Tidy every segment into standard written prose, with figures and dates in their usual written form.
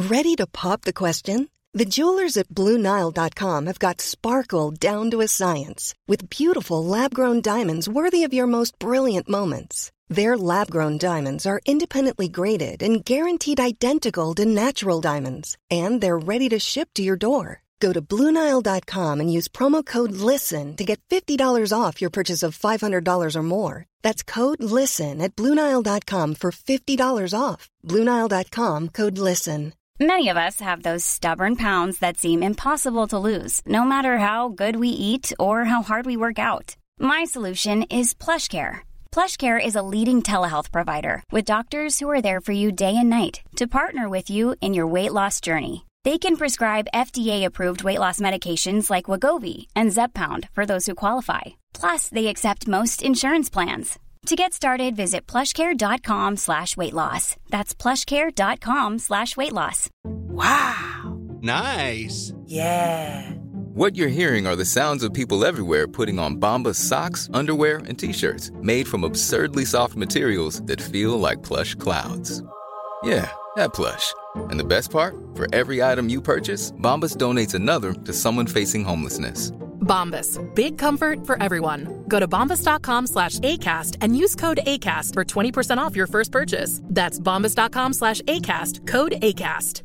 Ready to pop the question? The jewelers at BlueNile.com have got sparkle down to a science with beautiful lab-grown diamonds worthy of your most brilliant moments. Their lab-grown diamonds are independently graded and guaranteed identical to natural diamonds, and they're ready to ship to your door. Go to BlueNile.com and use promo code LISTEN to get $50 off your purchase of $500 or more. That's code LISTEN at BlueNile.com for $50 off. BlueNile.com, code LISTEN. Many of us have those stubborn pounds that seem impossible to lose, no matter how good we eat or how hard we work out. My solution is PlushCare. PlushCare is a leading telehealth provider with doctors who are there for you day and night to partner with you in your weight loss journey. They can prescribe FDA-approved weight loss medications like Wegovy and Zepbound for those who qualify. Plus, they accept most insurance plans. To get started, visit plushcare.com/weightloss. That's plushcare.com/weightloss. Wow. Nice. Yeah. What you're hearing are the sounds of people everywhere putting on Bombas socks, underwear, and T-shirts made from absurdly soft materials that feel like plush clouds. Yeah, that plush. And the best part? For every item you purchase, Bombas donates another to someone facing homelessness. Bombas. Big comfort for everyone. Go to bombas.com/ACAST and use code ACAST for 20% off your first purchase. That's bombas.com/ACAST. Code ACAST.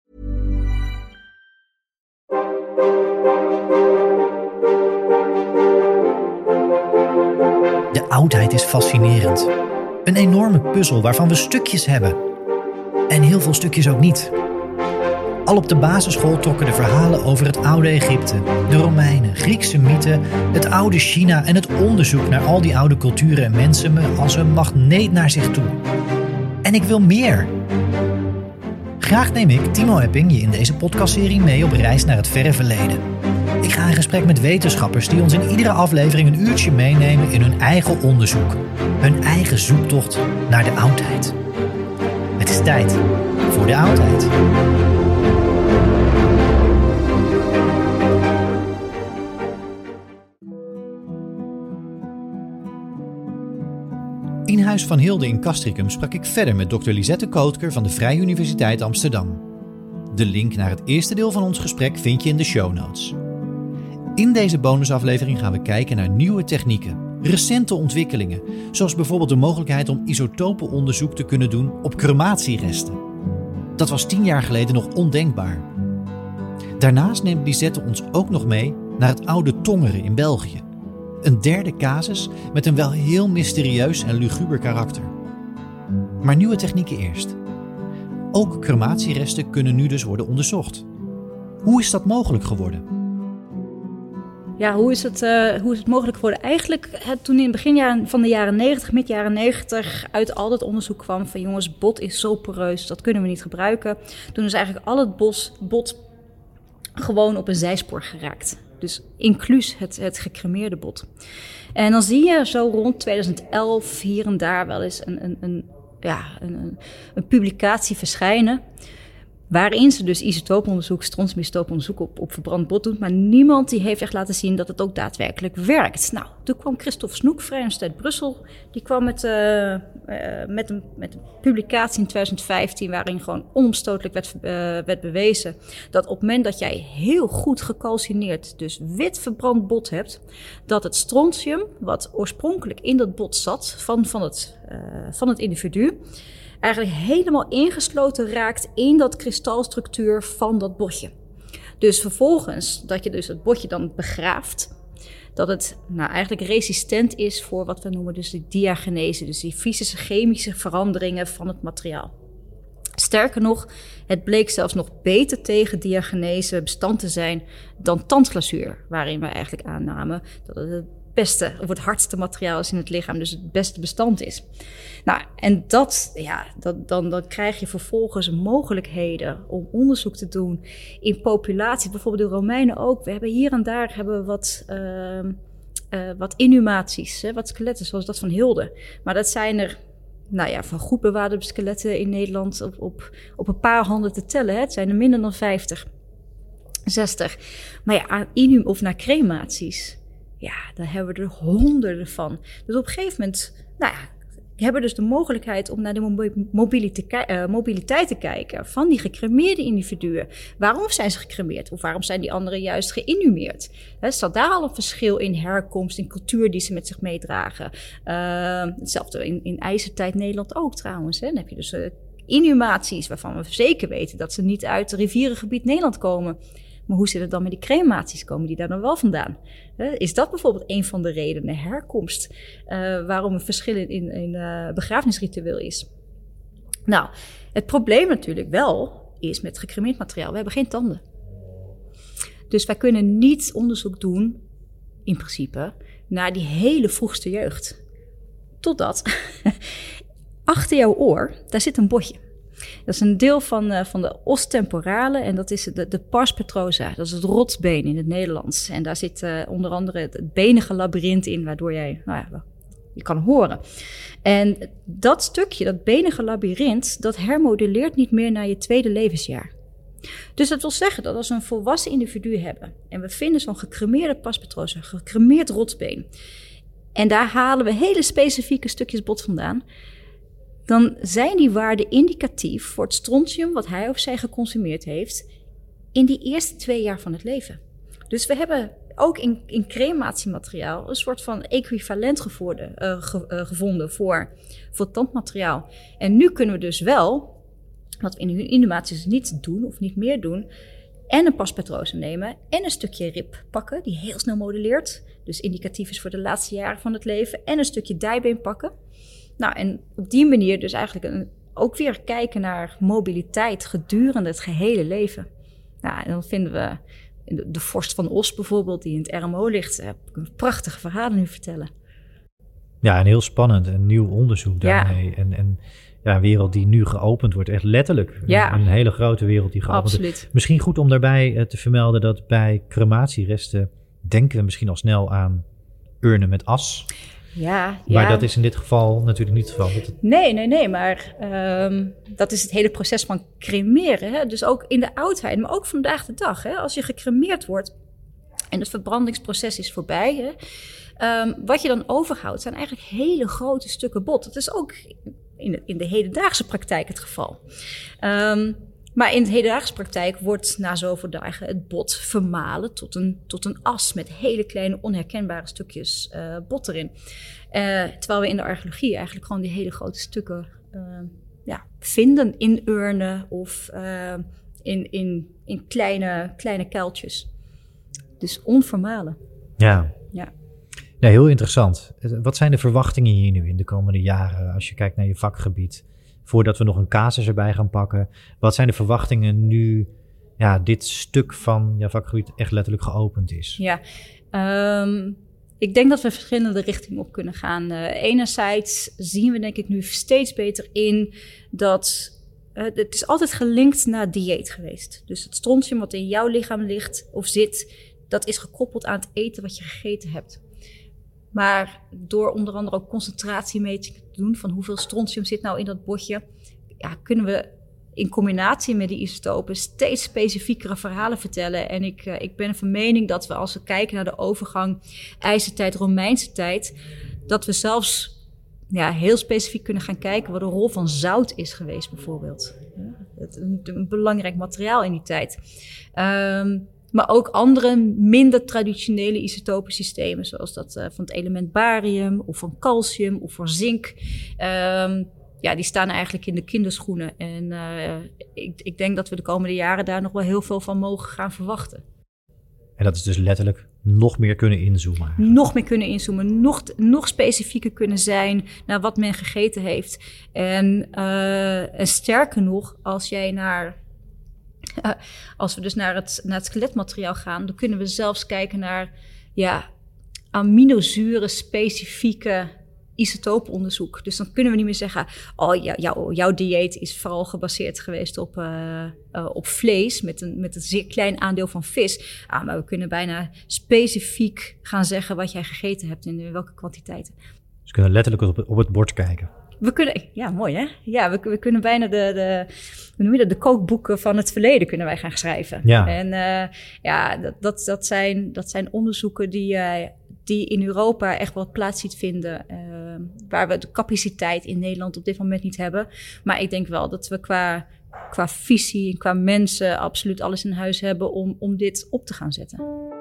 De oudheid is fascinerend. Een enorme puzzel waarvan we stukjes hebben. En heel veel stukjes ook niet. Al op de basisschool trokken de verhalen over het oude Egypte, de Romeinen, Griekse mythen, het oude China en het onderzoek naar al die oude culturen en mensen me als een magneet naar zich toe. En ik wil meer. Graag neem ik, Timo Epping, je in deze podcastserie mee op reis naar het verre verleden. Ik ga in gesprek met wetenschappers die ons in iedere aflevering een uurtje meenemen in hun eigen onderzoek. Hun eigen zoektocht naar de oudheid. Het is tijd voor de oudheid. In Huis van Hilde in Castricum sprak ik verder met Dr. Lisette Kootker van de Vrije Universiteit Amsterdam. De link naar het eerste deel van ons gesprek vind je in de show notes. In deze bonusaflevering gaan we kijken naar nieuwe technieken, recente ontwikkelingen, zoals bijvoorbeeld de mogelijkheid om isotopenonderzoek te kunnen doen op crematieresten. Dat was 10 jaar geleden nog ondenkbaar. Daarnaast neemt Lisette ons ook nog mee naar het oude Tongeren in België. Een derde casus met een wel heel mysterieus en luguber karakter. Maar nieuwe technieken eerst. Ook crematieresten kunnen nu dus worden onderzocht. Hoe is dat mogelijk geworden? Ja, hoe is het mogelijk geworden? Eigenlijk toen in het begin van de jaren 90, mid jaren 90, uit al dat onderzoek kwam van jongens, bot is zo poreus, dat kunnen we niet gebruiken. Toen is eigenlijk al het bot gewoon op een zijspoor geraakt. Dus inclusief het gecremeerde bot. En dan zie je zo rond 2011 hier en daar wel eens een publicatie verschijnen, waarin ze dus isotooponderzoek, strontiumisotooponderzoek op verbrand bot doen. Maar niemand die heeft echt laten zien dat het ook daadwerkelijk werkt. Nou, toen kwam Christophe Snoek, Vrije Universiteit Brussel. Die kwam met een publicatie in 2015... waarin gewoon onomstotelijk werd bewezen dat op het moment dat jij heel goed gecalcineerd, dus wit verbrand bot hebt, dat het strontium, wat oorspronkelijk in dat bot zat van het individu, eigenlijk helemaal ingesloten raakt in dat kristalstructuur van dat botje. Dus vervolgens, dat je dus het botje dan begraaft, dat het eigenlijk resistent is voor wat we noemen dus de diagenese, dus die fysische, chemische veranderingen van het materiaal. Sterker nog, het bleek zelfs nog beter tegen diagenese bestand te zijn dan tandglazuur, waarin we eigenlijk aannamen dat het beste of het hardste materiaal is in het lichaam, dus het beste bestand is. Nou, en dan krijg je vervolgens mogelijkheden om onderzoek te doen in populaties, bijvoorbeeld de Romeinen ook. We hebben hier en daar wat inhumaties, wat skeletten zoals dat van Hilde. Maar dat zijn er van goed bewaarde skeletten in Nederland op een paar handen te tellen. Het zijn er minder dan 50, 60. Maar ja, aan of naar crematies, ja, daar hebben we er honderden van. Dus op een gegeven moment hebben dus de mogelijkheid om naar de mobiliteit te kijken van die gecremeerde individuen. Waarom zijn ze gecremeerd? Of waarom zijn die anderen juist geïnhumeerd? Staat daar al een verschil in herkomst, in cultuur die ze met zich meedragen? Hetzelfde in ijzertijd Nederland ook trouwens. Dan heb je dus inhumaties waarvan we zeker weten dat ze niet uit het rivierengebied Nederland komen. Maar hoe zit het dan met die crematies? Komen die daar dan wel vandaan? Is dat bijvoorbeeld een van de redenen, herkomst, waarom een verschil in begrafenisritueel is? Nou, het probleem natuurlijk wel is met gecremeerd materiaal. We hebben geen tanden. Dus wij kunnen niet onderzoek doen, in principe, naar die hele vroegste jeugd. Totdat achter jouw oor, daar zit een botje. Dat is een deel van de os temporale en dat is de pars petrosa. Dat is het rotsbeen in het Nederlands. En daar zit onder andere het benige labyrint in, waardoor je kan horen. En dat stukje, dat benige labyrint, dat hermodelleert niet meer naar je tweede levensjaar. Dus dat wil zeggen dat als we een volwassen individu hebben en we vinden zo'n gecremeerde pars petrosa, gecremeerd rotsbeen, en daar halen we hele specifieke stukjes bot vandaan, dan zijn die waarden indicatief voor het strontium wat hij of zij geconsumeerd heeft in die eerste 2 jaar van het leven. Dus we hebben ook in crematiemateriaal een soort van equivalent gevonden voor tandmateriaal. En nu kunnen we dus wel, wat we in inhumaties niet doen of niet meer doen, en een pars petrosa nemen en een stukje rib pakken die heel snel modelleert, dus indicatief is voor de laatste jaren van het leven, en een stukje dijbeen pakken. Nou, en op die manier dus eigenlijk ook weer kijken naar mobiliteit gedurende het gehele leven. Nou, en dan vinden we de vorst van Os bijvoorbeeld, die in het RMO ligt, prachtige verhalen nu vertellen. Ja, en heel spannend, een nieuw onderzoek daarmee. Ja. En een wereld die nu geopend wordt, echt letterlijk. Ja. Een hele grote wereld die geopend wordt. Absoluut. Misschien goed om daarbij te vermelden dat bij crematieresten denken we misschien al snel aan urnen met as. Ja, maar dat is in dit geval natuurlijk niet het geval. Nee, maar dat is het hele proces van cremeren. Hè? Dus ook in de oudheid, maar ook vandaag de dag. Hè? Als je gecremeerd wordt en het verbrandingsproces is voorbij, hè? Wat je dan overhoudt zijn eigenlijk hele grote stukken bot. Dat is ook in de hedendaagse praktijk het geval. Maar in de hedendaagse praktijk wordt na zoveel dagen het bot vermalen tot een as met hele kleine onherkenbare stukjes bot erin. Terwijl we in de archeologie eigenlijk gewoon die hele grote stukken vinden in urnen of in kleine kuiltjes. Dus onvermalen. Ja. Ja, heel interessant. Wat zijn de verwachtingen hier nu in de komende jaren als je kijkt naar je vakgebied? Voordat we nog een casus erbij gaan pakken. Wat zijn de verwachtingen nu dit stuk van jouw vakgebied echt letterlijk geopend is? Ja, ik denk dat we verschillende richtingen op kunnen gaan. Enerzijds zien we denk ik nu steeds beter in dat het is altijd gelinkt naar dieet geweest. Dus het strontium wat in jouw lichaam ligt of zit, dat is gekoppeld aan het eten wat je gegeten hebt. Maar door onder andere ook concentratiemetingen te doen van hoeveel strontium zit nou in dat botje, kunnen we in combinatie met die isotopen steeds specifiekere verhalen vertellen. En ik ben van mening dat we als we kijken naar de overgang ijzertijd, Romeinse tijd, dat we zelfs heel specifiek kunnen gaan kijken wat de rol van zout is geweest bijvoorbeeld. Een belangrijk materiaal in die tijd. Maar ook andere minder traditionele isotopensystemen, zoals dat van het element barium of van calcium of van zink. Die staan eigenlijk in de kinderschoenen. En ik denk dat we de komende jaren daar nog wel heel veel van mogen gaan verwachten. En dat is dus letterlijk nog meer kunnen inzoomen. Nog meer kunnen inzoomen, nog specifieker kunnen zijn naar wat men gegeten heeft. En sterker nog, als we dus naar het skeletmateriaal gaan, dan kunnen we zelfs kijken naar aminozuren specifieke isotopenonderzoek. Dus dan kunnen we niet meer zeggen, jouw dieet is vooral gebaseerd geweest op vlees met een zeer klein aandeel van vis. Maar we kunnen bijna specifiek gaan zeggen wat jij gegeten hebt en in welke kwantiteiten. Dus we kunnen letterlijk op het bord kijken. We kunnen, mooi hè? Ja, we kunnen bijna de kookboeken van het verleden kunnen wij gaan schrijven. Ja. En dat zijn onderzoeken die in Europa echt wel plaats ziet vinden. waar we de capaciteit in Nederland op dit moment niet hebben. Maar ik denk wel dat we qua visie en qua mensen absoluut alles in huis hebben om dit op te gaan zetten.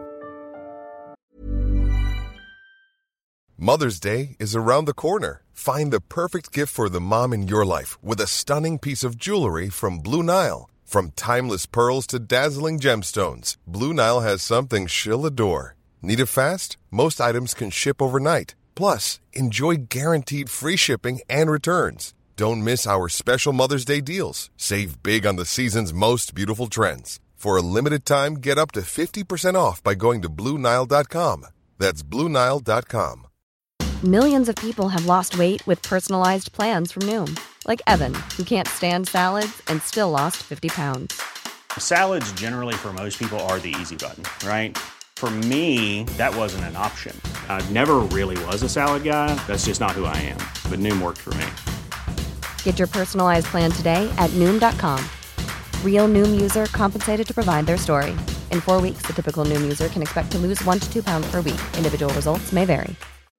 Mother's Day is around the corner. Find the perfect gift for the mom in your life with a stunning piece of jewelry from Blue Nile. From timeless pearls to dazzling gemstones, Blue Nile has something she'll adore. Need it fast? Most items can ship overnight. Plus, enjoy guaranteed free shipping and returns. Don't miss our special Mother's Day deals. Save big on the season's most beautiful trends. For a limited time, get up to 50% off by going to BlueNile.com. That's BlueNile.com. Millions of people have lost weight with personalized plans from Noom. Like Evan, who can't stand salads and still lost 50 pounds. Salads generally for most people are the easy button, right? For me, that wasn't an option. I never really was a salad guy. That's just not who I am. But Noom worked for me. Get your personalized plan today at Noom.com. Real Noom user compensated to provide their story. In 4 weeks, the typical Noom user can expect to lose 1 to 2 pounds per week. Individual results may vary.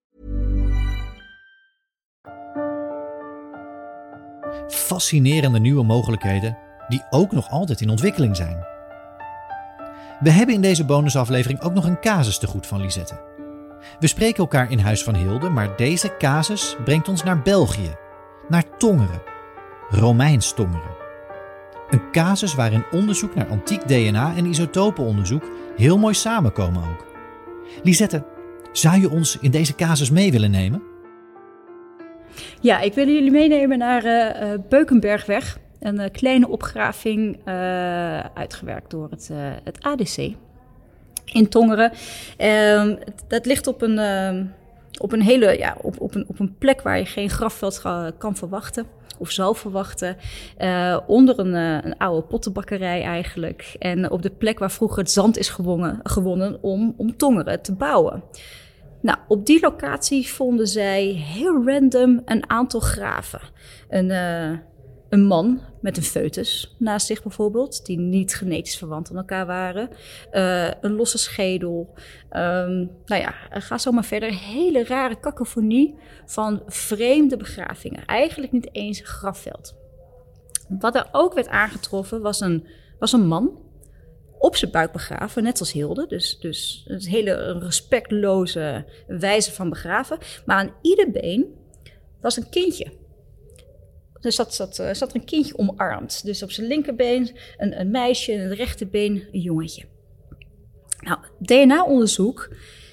Fascinerende nieuwe mogelijkheden die ook nog altijd in ontwikkeling zijn. We hebben in deze bonusaflevering ook nog een casus te goed van Lisette. We spreken elkaar in Huis van Hilde, maar deze casus brengt ons naar België, naar Tongeren, Romeins Tongeren. Een casus waarin onderzoek naar antiek DNA en isotopenonderzoek heel mooi samenkomen ook. Lisette, zou je ons in deze casus mee willen nemen? Ja, ik wil jullie meenemen naar Beukenbergweg. Een kleine opgraving uitgewerkt door het ADC in Tongeren. Dat ligt op een hele, op een plek waar je geen grafveld kan verwachten of zal verwachten. Onder een oude pottenbakkerij eigenlijk. En op de plek waar vroeger het zand is gewonnen om Tongeren te bouwen. Nou, op die locatie vonden zij heel random een aantal graven. Een man met een foetus naast zich bijvoorbeeld, die niet genetisch verwant aan elkaar waren. Een losse schedel. Ga zo maar verder. Hele rare kakofonie van vreemde begravingen. Eigenlijk niet eens een grafveld. Wat er ook werd aangetroffen was een man op zijn buik begraven, net als Hilde. Dus een hele respectloze wijze van begraven. Maar aan ieder been was een kindje. Er zat er een kindje omarmd. Dus op zijn linkerbeen een meisje en het rechterbeen een jongetje. Nou, DNA-onderzoek.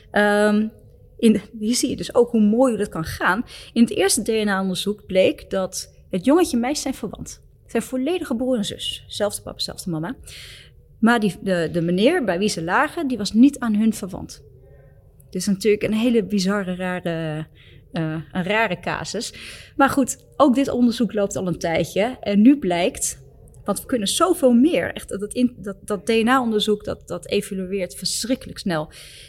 Hier zie je dus ook hoe mooi dat kan gaan. In het eerste DNA-onderzoek bleek dat het jongetje en meisje zijn verwant. Het zijn volledige broer en zus. Zelfde papa, zelfde mama. Maar de meneer bij wie ze lagen, die was niet aan hun verwant. Dus natuurlijk een hele bizarre, rare casus. Maar goed, ook dit onderzoek loopt al een tijdje. En nu blijkt, want we kunnen zoveel meer. Echt, dat DNA-onderzoek, dat evolueert verschrikkelijk snel.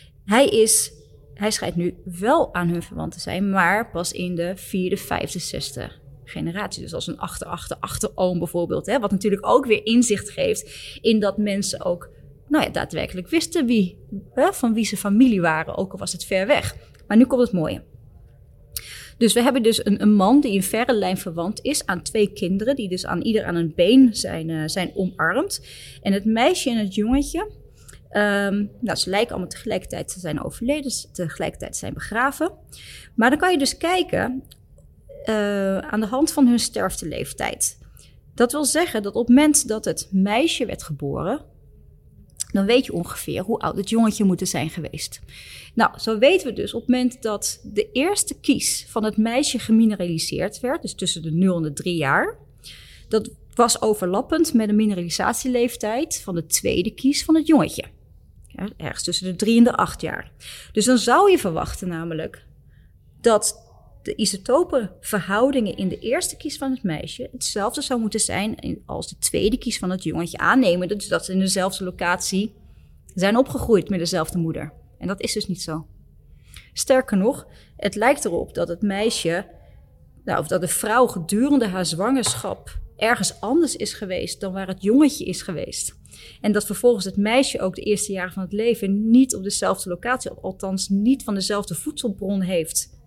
Hij schijnt nu wel aan hun verwant te zijn, maar pas in de 4e, 5e, 6e generatie. Dus als een achteroom bijvoorbeeld. Hè, wat natuurlijk ook weer inzicht geeft in dat mensen ook daadwerkelijk wisten van wie ze familie waren, ook al was het ver weg. Maar nu komt het mooie. Dus we hebben dus een man die in verre lijn verwant is aan 2 kinderen, die dus ieder aan een been zijn omarmd. En het meisje en het jongetje, ze lijken allemaal tegelijkertijd te zijn overleden, tegelijkertijd zijn begraven. Maar dan kan je dus kijken aan de hand van hun sterfteleeftijd. Dat wil zeggen dat op het moment dat het meisje werd geboren, dan weet je ongeveer hoe oud het jongetje moet zijn geweest. Nou, zo weten we dus op het moment dat de eerste kies van het meisje gemineraliseerd werd, dus tussen de 0 en de 3 jaar, dat was overlappend met de mineralisatieleeftijd van de tweede kies van het jongetje. Ja, ergens tussen de 3 en de 8 jaar. Dus dan zou je verwachten namelijk dat de isotopenverhoudingen in de eerste kies van het meisje hetzelfde zou moeten zijn als de tweede kies van het jongetje, aannemen. Dus dat ze in dezelfde locatie zijn opgegroeid met dezelfde moeder. En dat is dus niet zo. Sterker nog, het lijkt erop dat het meisje, of dat de vrouw gedurende haar zwangerschap ergens anders is geweest dan waar het jongetje is geweest. En dat vervolgens het meisje ook de eerste jaren van het leven niet op dezelfde locatie, althans niet van dezelfde voedselbron heeft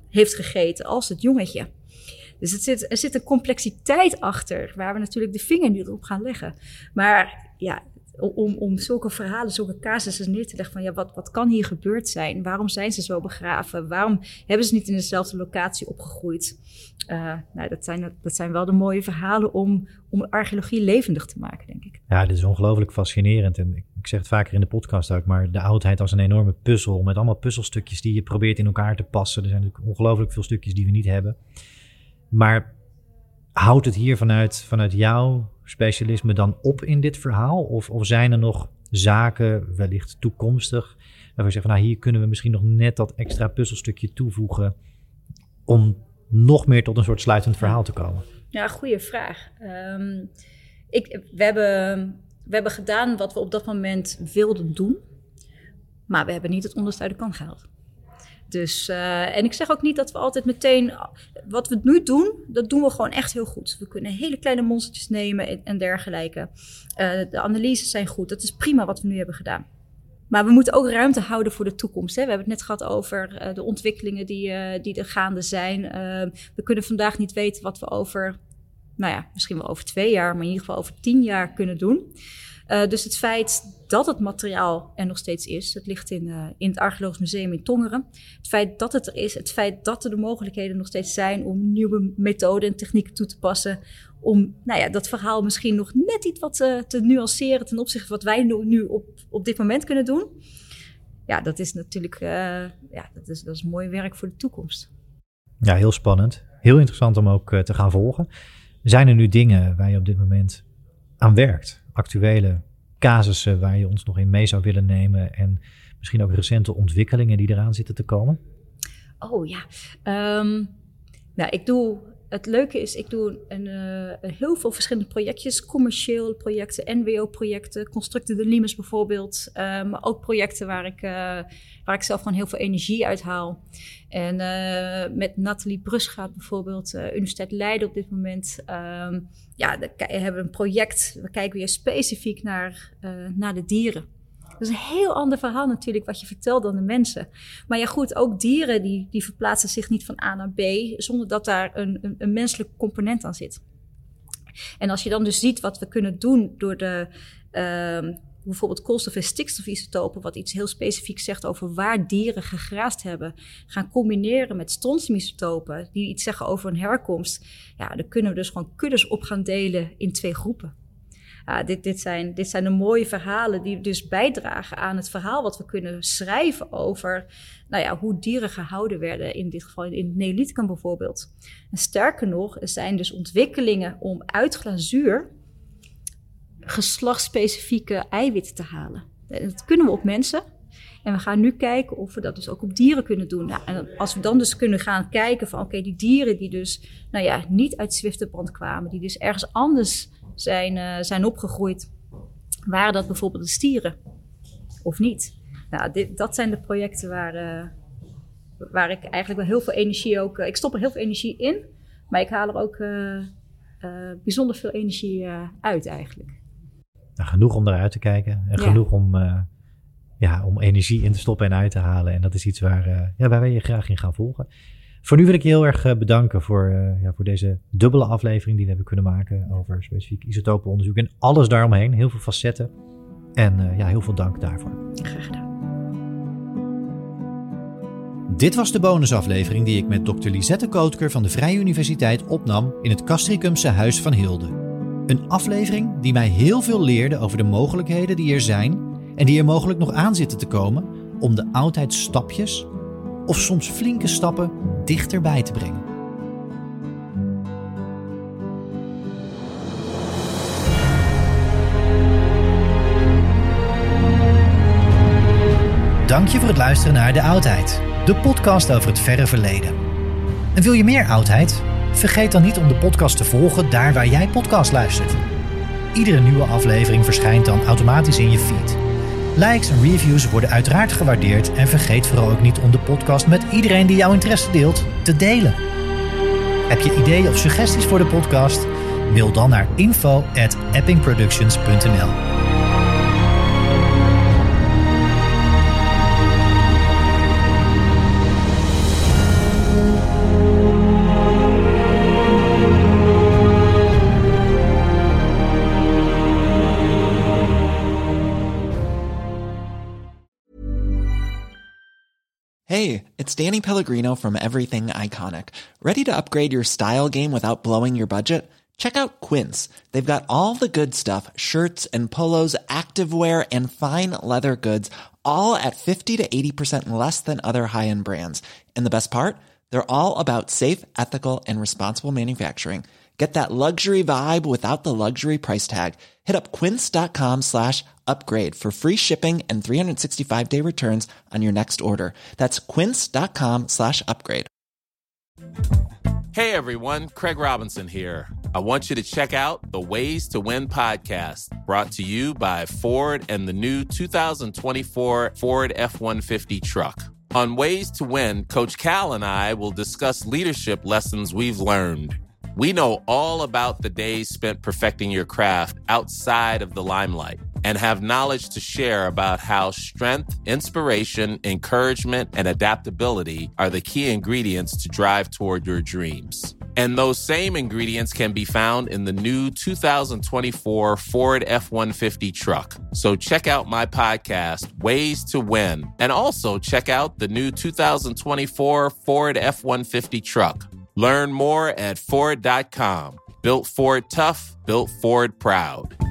heeft gegeten als het jongetje. Dus er zit een complexiteit achter waar we natuurlijk de vinger niet op gaan leggen. Maar ja, om zulke verhalen, zulke casussen neer te leggen van ja, wat kan hier gebeurd zijn? Waarom zijn ze zo begraven? Waarom hebben ze niet in dezelfde locatie opgegroeid? Dat zijn wel de mooie verhalen om archeologie levendig te maken, denk ik. Ja, dit is ongelooflijk fascinerend. En ik zeg het vaker in de podcast ook, maar de oudheid als een enorme puzzel met allemaal puzzelstukjes die je probeert in elkaar te passen. Er zijn natuurlijk ongelooflijk veel stukjes die we niet hebben. Maar houdt het hier vanuit jouw specialisme dan op in dit verhaal? Of zijn er nog zaken, wellicht toekomstig, waarvan je zegt van hier kunnen we misschien nog net dat extra puzzelstukje toevoegen om nog meer tot een soort sluitend verhaal te komen? Ja, goede vraag. We hebben gedaan wat we op dat moment wilden doen, maar we hebben niet het onderste uit de kan gehaald. Dus, en ik zeg ook niet dat we altijd meteen, wat we nu doen, dat doen we gewoon echt heel goed. We kunnen hele kleine monstertjes nemen en dergelijke. De analyses zijn goed, dat is prima wat we nu hebben gedaan. Maar we moeten ook ruimte houden voor de toekomst. Hè? We hebben het net gehad over de ontwikkelingen die er gaande zijn. We kunnen vandaag niet weten wat we over, misschien wel over 2 jaar, maar in ieder geval over 10 jaar kunnen doen. Dus het feit dat het materiaal er nog steeds is, het ligt in het Archeologisch Museum in Tongeren. Het feit dat het er is, het feit dat er de mogelijkheden nog steeds zijn om nieuwe methoden en technieken toe te passen. Om dat verhaal misschien nog net iets wat te nuanceren ten opzichte van wat wij nu op dit moment kunnen doen. Ja, dat is natuurlijk dat is mooi werk voor de toekomst. Ja, heel spannend. Heel interessant om ook te gaan volgen. Zijn er nu dingen waar je op dit moment aan werkt? Actuele casussen waar je ons nog in mee zou willen nemen en misschien ook recente ontwikkelingen die eraan zitten te komen? Oh ja, het leuke is, ik doe heel veel verschillende projectjes, commerciële projecten, NWO-projecten, Constructe de Limes bijvoorbeeld, maar ook projecten waar ik zelf gewoon heel veel energie uit haal. En met Nathalie Brusgaard bijvoorbeeld, Universiteit Leiden op dit moment, hebben we een project, we kijken weer specifiek naar de dieren. Dat is een heel ander verhaal natuurlijk wat je vertelt dan de mensen. Maar ja goed, ook dieren die verplaatsen zich niet van A naar B zonder dat daar een menselijk component aan zit. En als je dan dus ziet wat we kunnen doen door de bijvoorbeeld koolstof- en stikstofisotopen, wat iets heel specifiek zegt over waar dieren gegraasd hebben, gaan combineren met strontiumisotopen die iets zeggen over hun herkomst. Ja, dan kunnen we dus gewoon kuddes op gaan delen in 2 groepen. Dit zijn de mooie verhalen die dus bijdragen aan het verhaal wat we kunnen schrijven over hoe dieren gehouden werden, in dit geval in het Neolithicum bijvoorbeeld. En sterker nog, er zijn dus ontwikkelingen om uit glazuur geslachtsspecifieke eiwitten te halen. Dat kunnen we op mensen. En we gaan nu kijken of we dat dus ook op dieren kunnen doen. En als we dan dus kunnen gaan kijken van oké, die dieren die dus niet uit Zwiftebrand kwamen, die dus ergens anders zijn opgegroeid, waren dat bijvoorbeeld de stieren of niet? Dat zijn de projecten waar ik eigenlijk wel heel veel energie ook. Ik stop er heel veel energie in, maar ik haal er ook bijzonder veel energie uit eigenlijk. Genoeg om eruit te kijken en genoeg om energie in te stoppen en uit te halen. En dat is iets waar wij je graag in gaan volgen. Voor nu wil ik je heel erg bedanken voor deze dubbele aflevering die we hebben kunnen maken over specifiek isotopenonderzoek en alles daaromheen. Heel veel facetten en heel veel dank daarvoor. Graag gedaan. Dit was de bonusaflevering die ik met Dr. Lisette Kootker van de Vrije Universiteit opnam in het Castricumse Huis van Hilde. Een aflevering die mij heel veel leerde over de mogelijkheden die er zijn en die er mogelijk nog aan zitten te komen om de oudheid stapjes of soms flinke stappen dichterbij te brengen. Dank je voor het luisteren naar De Oudheid, de podcast over het verre verleden. En wil je meer oudheid? Vergeet dan niet om de podcast te volgen daar waar jij podcast luistert. Iedere nieuwe aflevering verschijnt dan automatisch in je feed. Likes en reviews worden uiteraard gewaardeerd en vergeet vooral ook niet om de podcast met iedereen die jouw interesse deelt te delen. Heb je ideeën of suggesties voor de podcast? Mail dan naar info@eppingproductions.nl. Hey, it's Danny Pellegrino from Everything Iconic. Ready to upgrade your style game without blowing your budget? Check out Quince. They've got all the good stuff, shirts and polos, activewear, and fine leather goods, all at 50 to 80% less than other high-end brands. And the best part? They're all about safe, ethical, and responsible manufacturing. Get that luxury vibe without the luxury price tag. Hit up quince.com/upgrade for free shipping and 365-day returns on your next order. That's quince.com/upgrade. Hey everyone, Craig Robinson here. I want you to check out the Ways to Win podcast, brought to you by Ford and the new 2024 Ford F-150 truck. On Ways to Win, Coach Cal and I will discuss leadership lessons we've learned. We know all about the days spent perfecting your craft outside of the limelight and have knowledge to share about how strength, inspiration, encouragement, and adaptability are the key ingredients to drive toward your dreams. And those same ingredients can be found in the new 2024 Ford F-150 truck. So check out my podcast, Ways to Win, and also check out the new 2024 Ford F-150 truck. Learn more at Ford.com. Built Ford tough, built Ford proud.